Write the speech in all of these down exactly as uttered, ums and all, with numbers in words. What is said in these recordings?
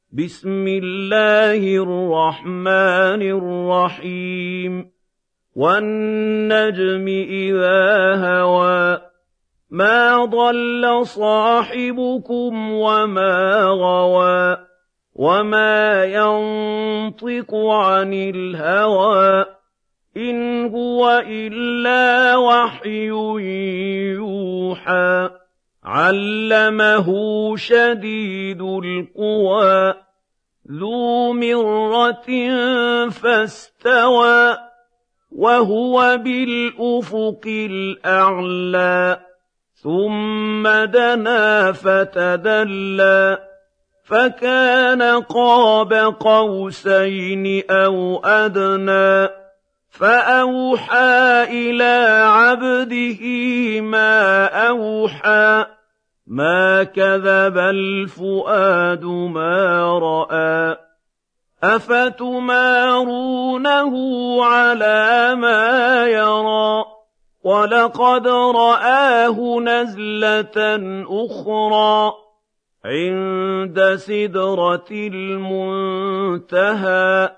بسم الله الرحمن الرحيم والنجم إذا هوى ما ضل صاحبكم وما غوى وما ينطق عن الهوى إن هو إلا وحي يوحى علمه شديد القوى ذو مرة فاستوى وهو بالأفق الأعلى ثم دنا فتدلى فكان قاب قوسين أو أدنى فأوحى إلى عبده ما أوحى ما كذب الفؤاد ما رأى أفتمارونه على ما يرى ولقد رآه نزلة أخرى عند سدرة المنتهى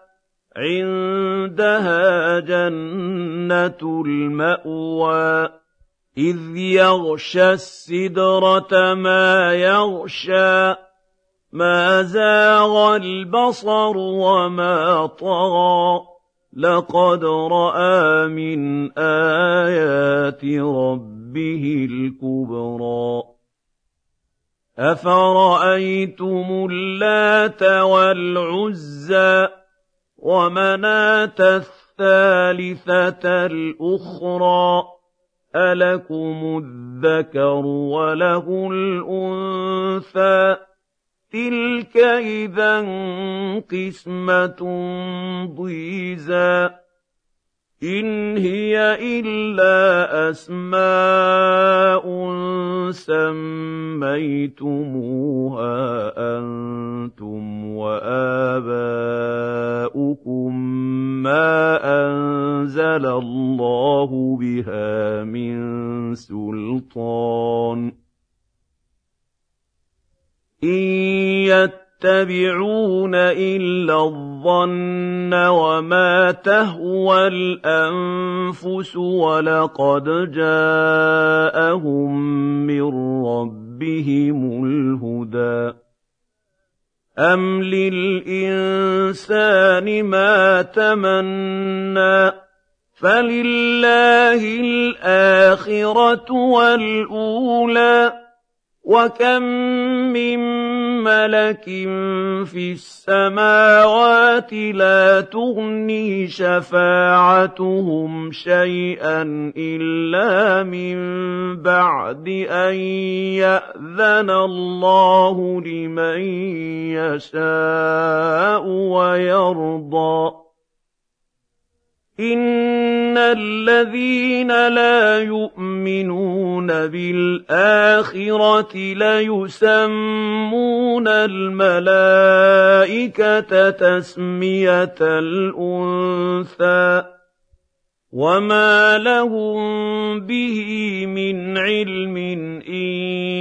عندها جنة المأوى إذ يغشى السدرة ما يغشى ما زاغ البصر وما طغى لقد رأى من آيات ربه الكبرى أفرأيتم اللات والعزى ومناة الثالثة الأخرى ألكم الذكر وله الأنثى تلك إذا قسمة ضيزى إن هي إلا أسماء سميتموها أنتم وآباؤكم ما أنزل الله بها من سلطان إن يتبعون إلا الظن وما تهوى الأنفس ولقد جاءهم من ربهم الهدى أم للإنسان ما تمنى فلله الآخرة والأولى وكم من ملك في السماوات لا تغني شفاعتهم شيئا إلا من بعد أن يأذن الله لمن يشاء ويرضى إن الذين لا يؤمنون بالآخرة ليسمون الملائكة تسمية الأنثى وما لهم به من علم إن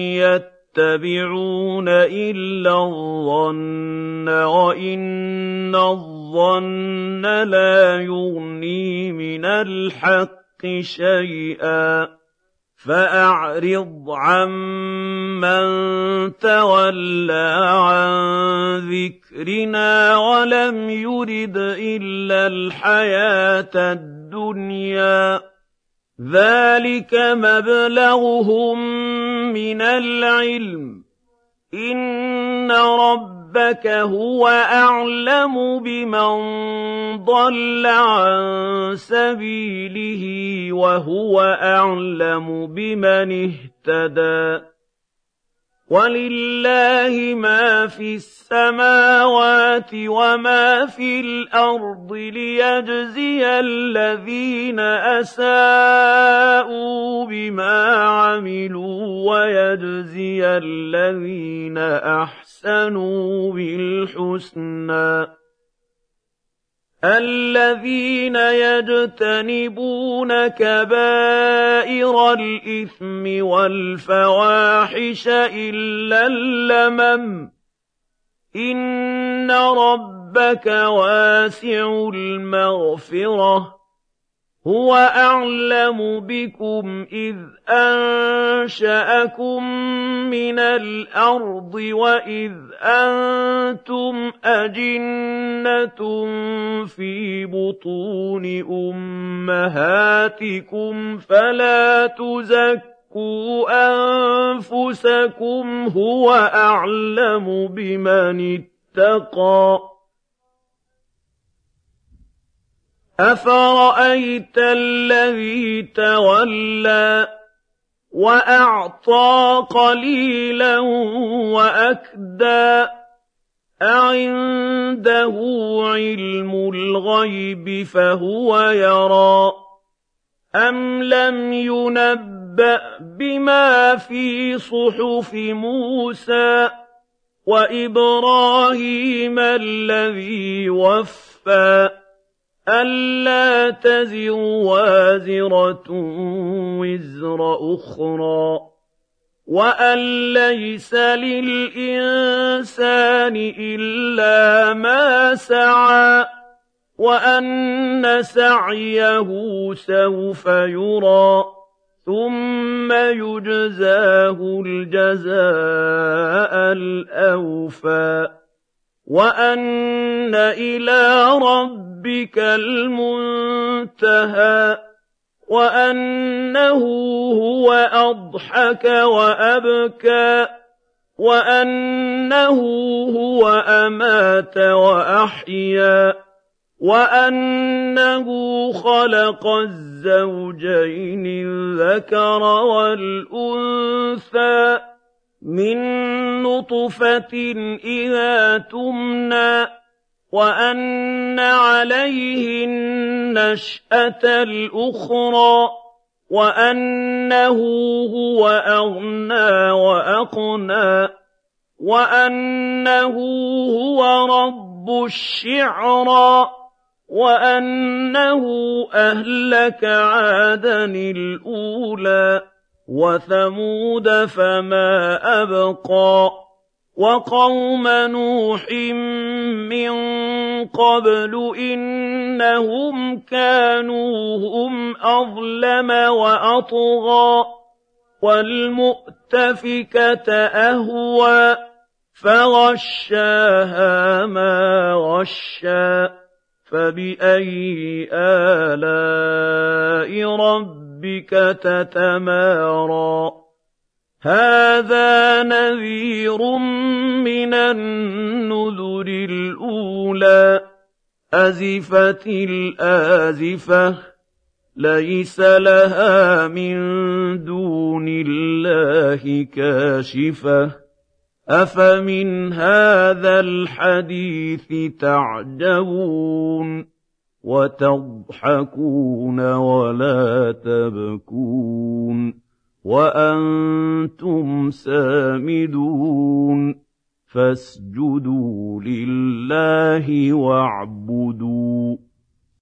يتبعون إلا الظن وإن الظن لا يغني من الحق شيئا فأعرض عمن تولى عن ذكرنا ولم يرد إلا الحياة الدنيا ذلك مبلغهم من العلم إن ربك هو أعلم بمن ضل عن سبيله وهو أعلم بمن اهتدى ولله ما في السماوات وما في الأرض ليجزي الذين أساءوا بما عملوا ويجزي الذين أحسنوا بالحسنى الذين يجتنبون كبائر الإثم والفواحش إلا اللمم إن إِنَّ رَبَّكَ وَاسِعُ الْمَغْفِرَةِ هُوَ أَعْلَمُ بِكُمْ إِذْ أَنشَأَكُم مِّنَ الْأَرْضِ وَإِذْ أَنتُمْ أَجِنَّةٌ فِي بُطُونِ أُمَّهَاتِكُمْ فَلَا تُزَكُّوا أَنفُسَكُمْ هُوَ أَعْلَمُ بِمَنِ اتَّقَىٰ أَفَرَأَيْتَ الَّذِي تَوَلَّىٰ وَأَعْطَىٰ قَلِيلًا وَأَكْدَىٰ أَعِندَهُ عِلْمُ الْغَيْبِ فَهُوَ يَرَىٰ أَمْ لَمْ يُنَبَّأْ بِمَا فِي صُحُفِ مُوسَىٰ وَإِبْرَاهِيمَ الَّذِي وَفَّىٰ أَلَّا تَزِرُ وَازِرَةٌ وِزْرَ أُخْرَىٰ وَأَن لَّيْسَ لِلْإِنسَانِ إِلَّا مَا سَعَىٰ وَأَنَّ سَعْيَهُ سَوْفَ يُرَىٰ ثُمَّ يُجْزَاهُ الْجَزَاءَ الْأَوْفَىٰ وَأَنَّ إِلَىٰ رَبِّكَ الْمُنتَهَىٰ وَأَنَّهُ هُوَ أَضْحَكَ وَأَبْكَىٰ وَأَنَّهُ هُوَ أَمَاتَ وَأَحْيَا وَأَنَّهُ خَلَقَ الزَّوْجَيْنِ الذَّكَرَ وَالْأُنثَىٰ مِن نُّطْفَةٍ إِذَا تُمْنَىٰ وَأَنَّ عَلَيْهِ النَّشْأَةَ الْأُخْرَىٰ وَأَنَّهُ هُوَ أَغْنَىٰ وَأَقْنَىٰ وَأَنَّهُ هُوَ رَبُّ الشِّعْرَىٰ وَأَنَّهُ أَهْلَكَ عَادًا الْأُولَىٰ وَثَمُودَ فَمَا أَبْقَىٰ وَقَوْمَ نُوحٍ مِّن قَبْلُ إِنَّهُمْ كَانُوا هُمْ أَظْلَمَ وَأَطْغَىٰ وَالْمُؤْتَفِكَةَ أَهْوَىٰ فَغَشَّاهَا مَا غَشَّىٰ فَبِأَيِّ آلَاءِ رَبِّكَ تَتَمَارَىٰ هَٰذَا نَذِيرٌ مِّنَ النُّذُرِ الْأُولَىٰ أَزِفَتِ الْآزِفَةُ لَيْسَ لَهَا مِن دُونِ اللَّهِ كَاشِفَةٌ أَفَمِنْ هَٰذَا الْحَدِيثِ تَعْجَبُونَ وَتَضْحَكُونَ وَلَا تَبْكُونَ وَأَنتُمْ سَامِدُونَ فَاسْجُدُوا لِلَّهِ وَاعْبُدُوا